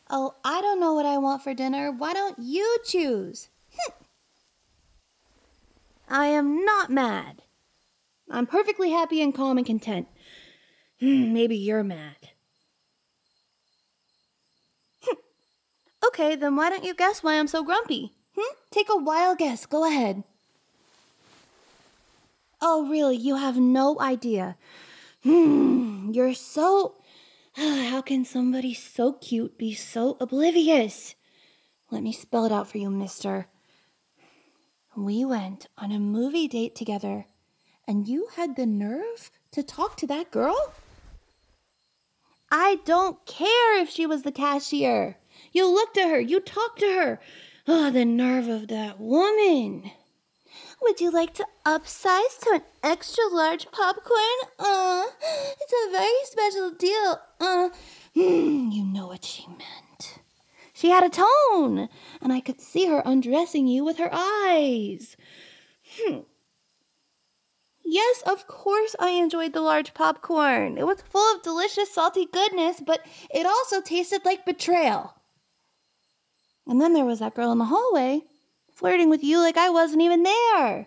Oh, I don't know what I want for dinner. Why don't you choose? I am not mad. I'm perfectly happy and calm and content. Maybe you're mad. Okay, then why don't you guess why I'm so grumpy? Take a wild guess. Go ahead. Oh, really? You have no idea. You're so... How can somebody so cute be so oblivious? Let me spell it out for you, mister. We went on a movie date together, and you had the nerve to talk to that girl? I don't care if she was the cashier. You looked at her. You talked to her. Oh, the nerve of that woman. Would you like to upsize to an extra large popcorn? It's a very special deal. You know what she meant. She had a tone, and I could see her undressing you with her eyes. Yes, of course I enjoyed the large popcorn. It was full of delicious, salty goodness, but it also tasted like betrayal. And then there was that girl in the hallway, flirting with you like I wasn't even there.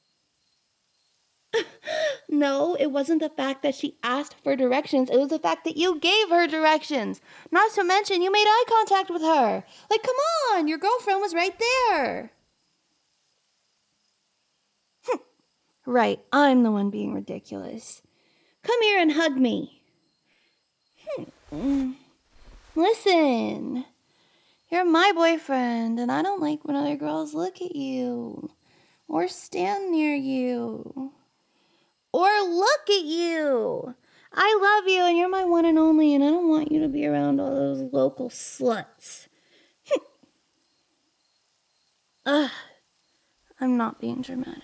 No, it wasn't the fact that she asked for directions. It was the fact that you gave her directions. Not to mention you made eye contact with her. Like, come on, your girlfriend was right there. Right, I'm the one being ridiculous. Come here and hug me. Listen, you're my boyfriend, and I don't like when other girls look at you, or stand near you, or look at you. I love you, and you're my one and only, and I don't want you to be around all those local sluts. I'm not being dramatic.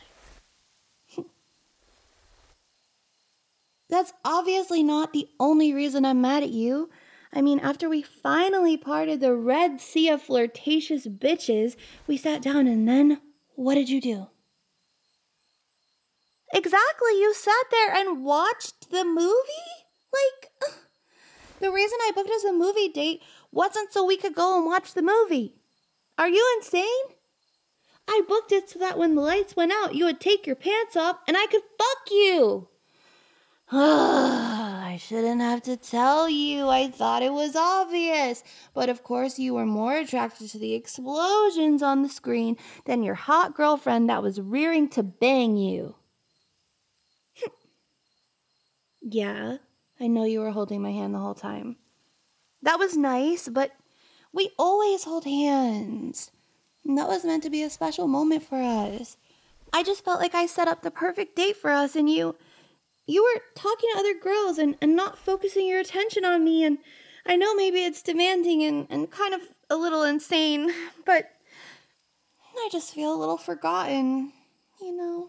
That's obviously not the only reason I'm mad at you. I mean, after we finally parted the Red Sea of flirtatious bitches, we sat down and then, what did you do? Exactly, you sat there and watched the movie? The reason I booked us a movie date wasn't so we could go and watch the movie. Are you insane? I booked it so that when the lights went out, you would take your pants off and I could fuck you. I shouldn't have to tell you. I thought it was obvious. But of course you were more attracted to the explosions on the screen than your hot girlfriend that was rearing to bang you. Yeah, I know you were holding my hand the whole time. That was nice, but we always hold hands. And that was meant to be a special moment for us. I just felt like I set up the perfect date for us, and you were talking to other girls and not focusing your attention on me, and I know maybe it's demanding and kind of a little insane, but I just feel a little forgotten, you know.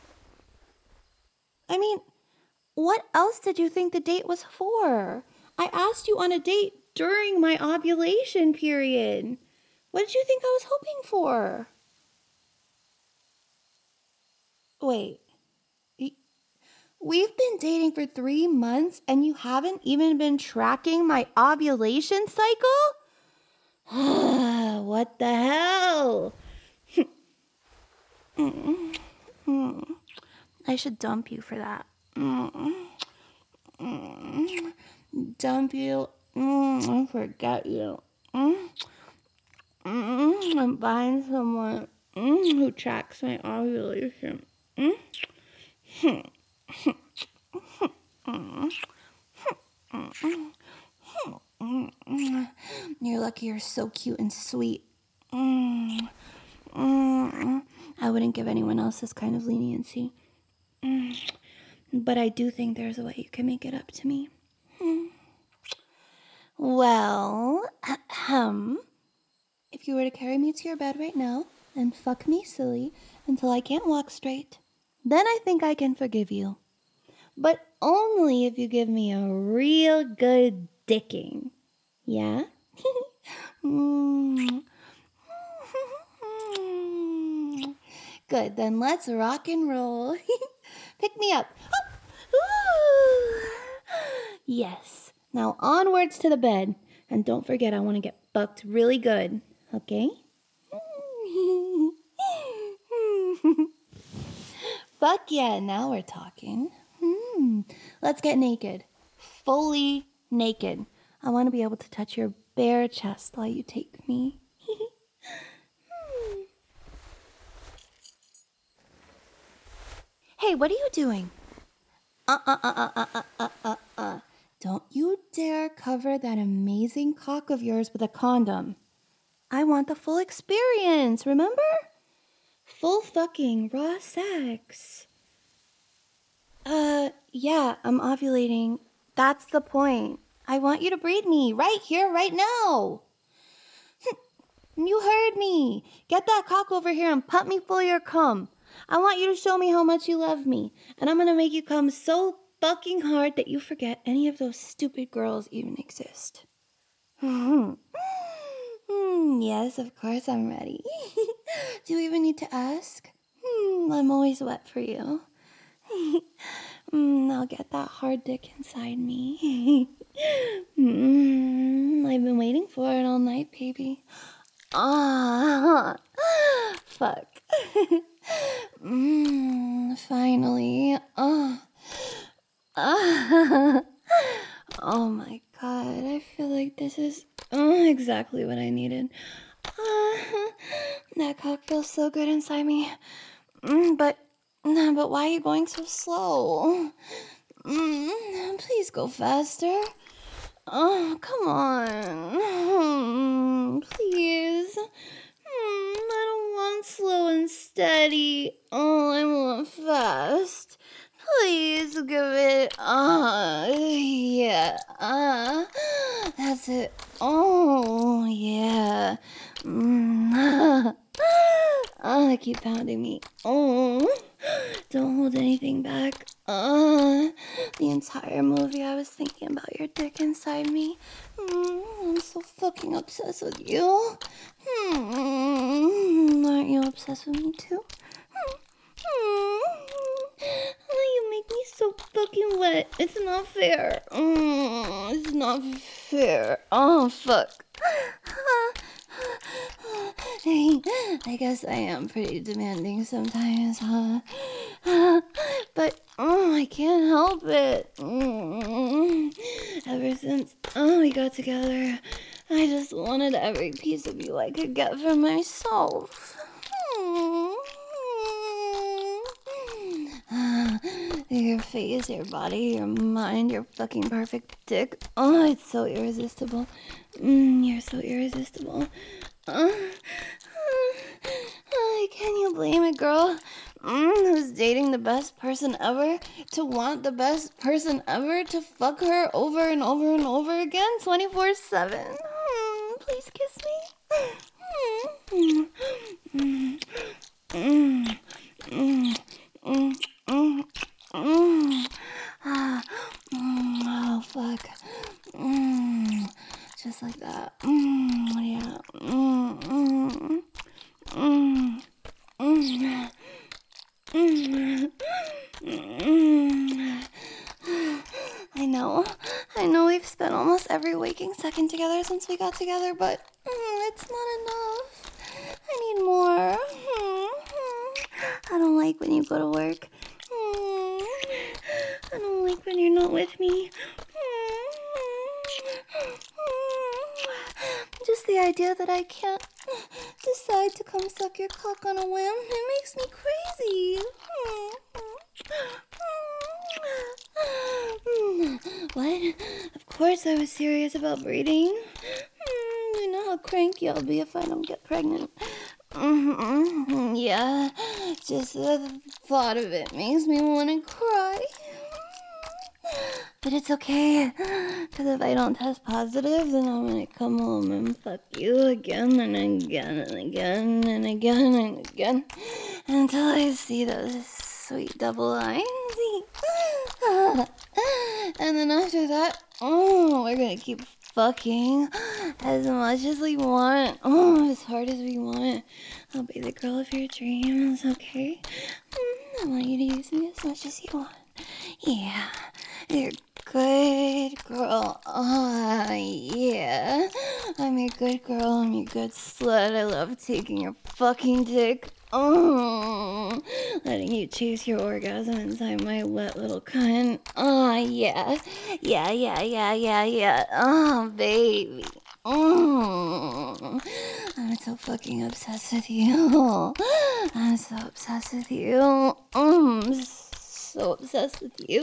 I mean, what else did you think the date was for? I asked you on a date during my ovulation period. What did you think I was hoping for? Wait. We've been dating for 3 months and you haven't even been tracking my ovulation cycle? What the hell? I should dump you for that. Dump you. Forget you. I'm buying someone who tracks my ovulation. You're lucky you're so cute and sweet. I wouldn't give anyone else this kind of leniency. But I do think there's a way you can make it up to me. Well, if you were to carry me to your bed right now and fuck me silly until I can't walk straight, then I think I can forgive you. But only if you give me a real good dicking. Yeah? Good, then let's rock and roll. Pick me up. Yes. Now onwards to the bed. And don't forget, I want to get fucked really good. Okay? Fuck yeah, now we're talking. Let's get naked. Fully naked. I want to be able to touch your bare chest while you take me. Hey, what are you doing? Don't you dare cover that amazing cock of yours with a condom. I want the full experience, remember? Full fucking raw sex. Yeah, I'm ovulating. That's the point. I want you to breed me right here, right now. You heard me. Get that cock over here and pump me full of your cum. I want you to show me how much you love me. And I'm gonna make you come so fucking hard that you forget any of those stupid girls even exist. Yes, of course I'm ready. Do you even need to ask? I'm always wet for you. I'll get that hard dick inside me. I've been waiting for it all night, baby. Fuck. Finally. Oh my god, I feel like this is exactly what I needed. That cock feels so good inside me. But why are you going so slow? Please go faster. Oh, come on. Please. I don't want slow and steady. Oh, I want fast. Please give it. Yeah. That's it. Oh, yeah. They keep pounding me. Oh, don't hold anything back. The entire movie I was thinking about your dick inside me. I'm so fucking obsessed with you. Aren't you obsessed with me too? You make me so fucking wet. It's not fair. It's not fair. Oh, fuck. I guess I am pretty demanding sometimes, huh? But, I can't help it. Ever since, we got together, I just wanted every piece of you I could get for myself. Your face, your body, your mind, your fucking perfect dick. Oh, it's so irresistible. You're so irresistible. Can you blame a girl who's dating the best person ever to want the best person ever to fuck her over and over and over again 24/7? Please kiss me. Oh, fuck. Just like that. Yeah. I know we've spent almost every waking second together since we got together, but it's not enough. I need more. I don't like when you go to work. I don't like when you're not with me. Just the idea that I can't decide to come suck your cock on a whim, it makes me crazy. What? Of course I was serious about breeding. You know how cranky I'll be if I don't get pregnant. Yeah, just the thought of it makes me want to cry. But it's okay, because if I don't test positive, then I'm gonna come home and fuck you again and again and again and again and again until I see those sweet double lines. And then after that, we're gonna keep fucking as much as we want, as hard as we want. I'll be the girl of your dreams, okay? I want you to use me as much as you want. Yeah, you're good girl. Yeah. I'm your good girl. I'm your good slut. I love taking your fucking dick. Letting you chase your orgasm inside my wet little cunt. Yeah. Yeah. Baby. I'm so fucking obsessed with you. I'm so obsessed with you. So obsessed with you.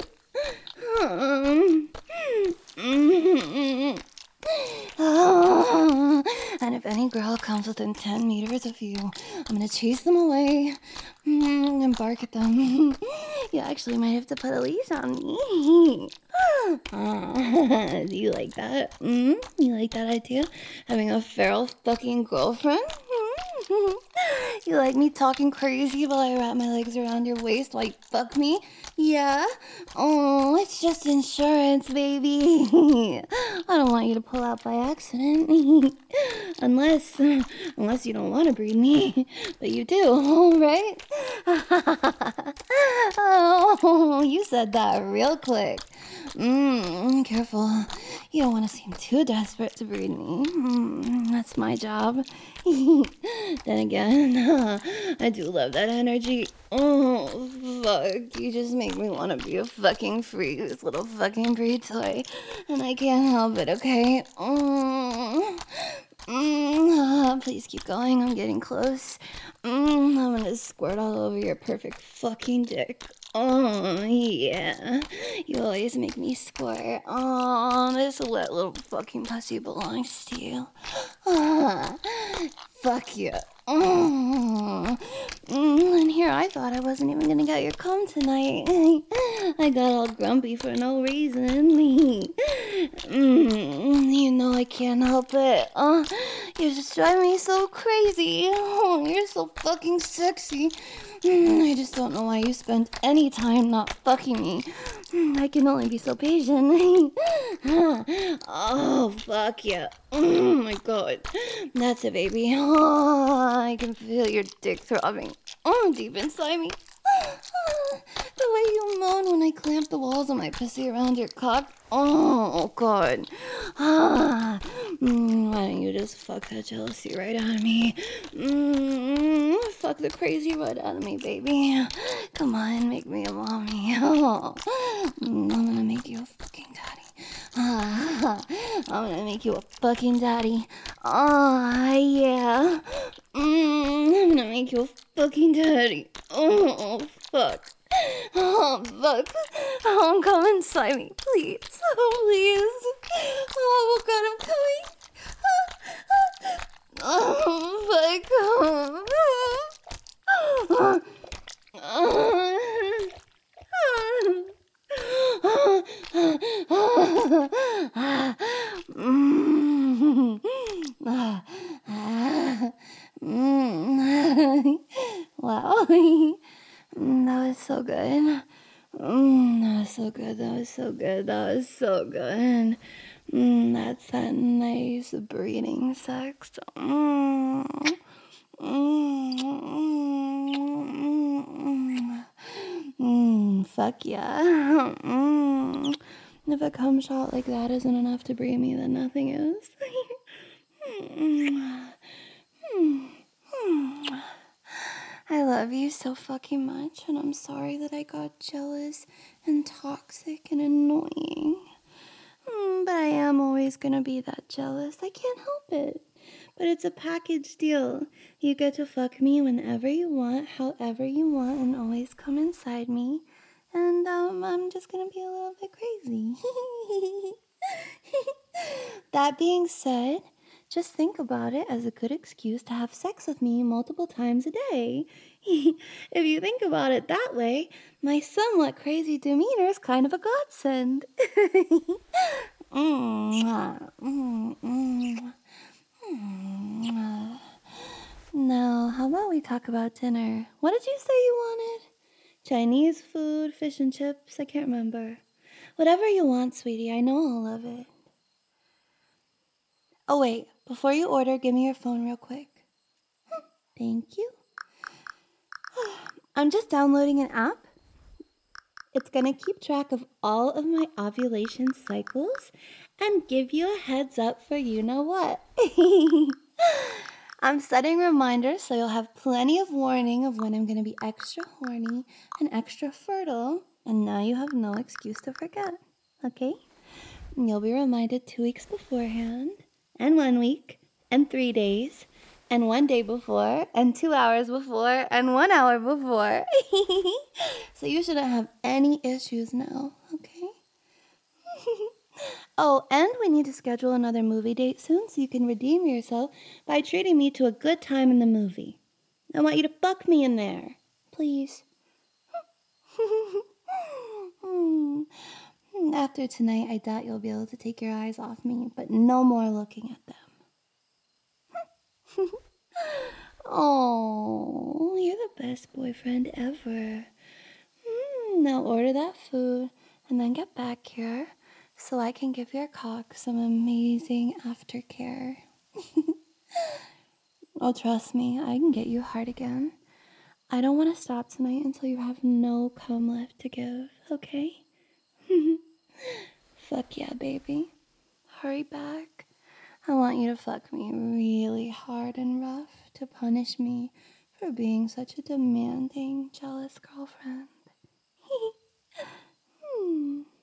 And if any girl comes within 10 meters of you, I'm gonna chase them away and bark at them. You actually might have to put a leash on me. Do you like that? You like that idea? Having a feral fucking girlfriend? You like me talking crazy while I wrap my legs around your waist while you fuck me? Yeah? Oh, it's just insurance, baby. I don't want you to pull out by accident. Unless you don't want to breed me. But you do, right? Oh, you said that real quick. Careful. You don't want to seem too desperate to breed me. That's my job. Then again, I do love that energy. Oh, fuck. You just make me want to be a fucking freak, this little fucking breed toy. And I can't help it, okay? Please keep going. I'm getting close. I'm gonna squirt all over your perfect fucking dick. Oh, yeah. You always make me squirt. Oh, this wet little fucking pussy belongs to you. Fuck you. And here I thought I wasn't even gonna get your cum tonight. I got all grumpy for no reason. You know I can't help it. You just drive me so crazy. Oh, you're so fucking sexy. I just don't know why you spend any time not fucking me. I can only be so patient. Oh, fuck yeah. Oh my god. That's it, baby. Oh, I can feel your dick throbbing. Oh, deep inside me. The way you moan when I clamp the walls of my pussy around your cock. Oh, God. Why don't you just fuck that jealousy right out of me? Fuck the crazy right out of me, baby. Come on, make me a mommy. I'm gonna make you a fucking daddy. I'm gonna make you a fucking daddy. Oh, yeah. I'm gonna make you a fucking daddy. Oh, fuck. Oh, fuck. Oh, come inside me, please. Oh, please. Oh, God, I'm coming. Oh, fuck. Wow. That was so good. That was so good. That was so good. That was so good. That's that nice breeding sex. Fuck yeah. If a cum shot like that isn't enough to breed me, then nothing is. I love you so fucking much, and I'm sorry that I got jealous and toxic and annoying. But I am always gonna be that jealous. I can't help it. But it's a package deal. You get to fuck me whenever you want, however you want, and always come inside me. And I'm just gonna be a little bit crazy. That being said, just think about it as a good excuse to have sex with me multiple times a day. If you think about it that way, my somewhat crazy demeanor is kind of a godsend. Now, how about we talk about dinner? What did you say you wanted? Chinese food, fish and chips? I can't remember. Whatever you want, sweetie. I know I'll love it. Oh, wait. Before you order, give me your phone real quick. Thank you. I'm just downloading an app. It's going to keep track of all of my ovulation cycles and give you a heads up for you know what. I'm setting reminders so you'll have plenty of warning of when I'm going to be extra horny and extra fertile, and now you have no excuse to forget, okay? And you'll be reminded 2 weeks beforehand, and 1 week, and 3 days, and 1 day before, and 2 hours before, and 1 hour before. So you shouldn't have any issues now, okay? Oh, and we need to schedule another movie date soon so you can redeem yourself by treating me to a good time in the movie. I want you to fuck me in there. Please. After tonight, I doubt you'll be able to take your eyes off me, but no more looking at them. Oh, you're the best boyfriend ever. Now order that food and then get back here so I can give your cock some amazing aftercare. Oh, trust me, I can get you hard again. I don't want to stop tonight until you have no cum left to give, okay? Fuck yeah, baby. Hurry back. I want you to fuck me really hard and rough to punish me for being such a demanding, jealous girlfriend.